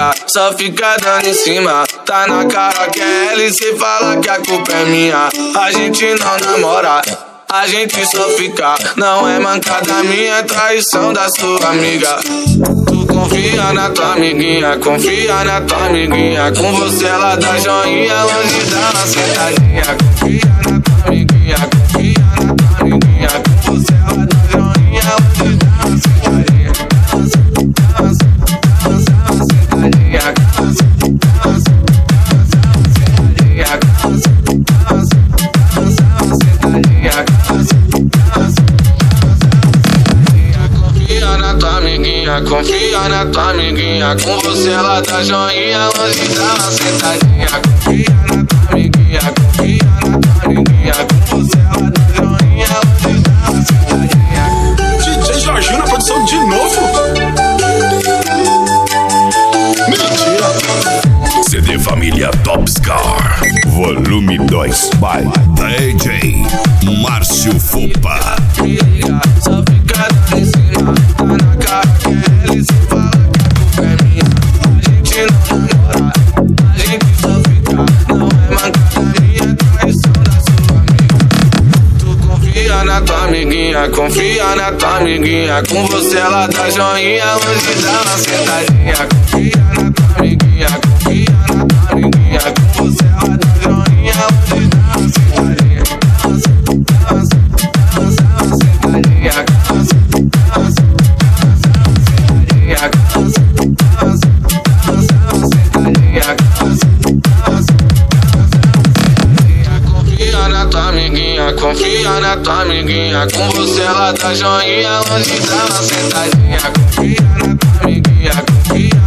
liga, só fica dando em cima. Tá na cara que é ela e cê fala que a culpa é minha. A gente não namora, a gente só fica. Não é mancada minha, é traição da sua amiga. Tu confia na tua amiguinha, confia na tua amiguinha. Com você ela dá joinha, longe dela sentadinha. Confia na tua amiguinha, confia na tua amiguinha. Com você ela dá joinha, longe dela sentadinha. Confia na tua amiguinha, com você ela dá joinha, longe dela sentadinha. Confia na tua amiguinha, confia na tua amiguinha, com você ela dá joinha, longe dela sentadinha. DJ Jorginho na produção de novo. Mentira. CD Família Topscar Volume 2 by DJ Márcio Fupa. Me liga, só fica dando em cima. Tá na cara que é ela e cê fala que a culpa é minha. A gente não namora, a gente só fica. Não é mancada minha, é traição da sua amiga. Tu confia na tua amiguinha, confia na tua amiguinha. Com você ela dá joinha, longe dela sentadinha. Confia na tua amiguinha, confia na tua amiguinha. Com você ela dá joinha, longe dela sentadinha. Confia na tua amiguinha, com você ela dá joinha, longe dela sentadinha. Confia na tua amiguinha, confia.